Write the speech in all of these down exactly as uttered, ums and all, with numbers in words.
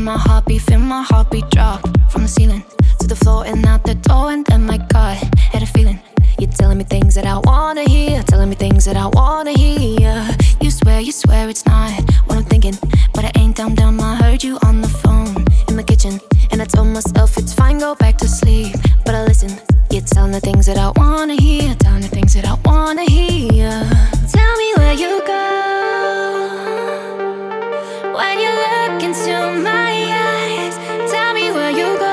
my heartbeat, feel my heartbeat drop from the ceiling to the floor and out the door. And then my God, had a feeling. You're telling me things that I wanna hear, telling me things that I wanna hear. You swear, you swear it's not what I'm thinking, but I ain't dumb dumb. I heard you on the phone in my kitchen, and I told myself it's fine, go back to sleep. But I listen, you're telling the things that I wanna hear, telling the things that I wanna hear. Tell me where you go when you look into my eyes. Tell me where you go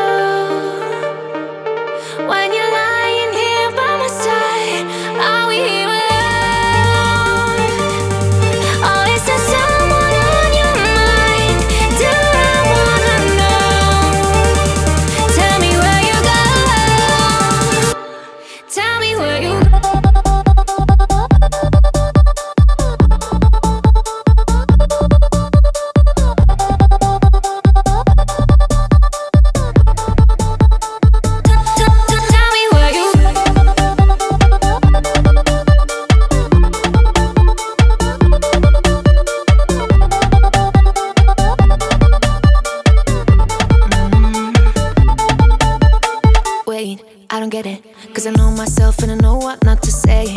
when you're lying here by my side. Are we here alone? Or is there someone on your mind? Do I wanna know? Tell me where you go. Tell me where you go. I don't get it, cause I know myself and I know what not to say.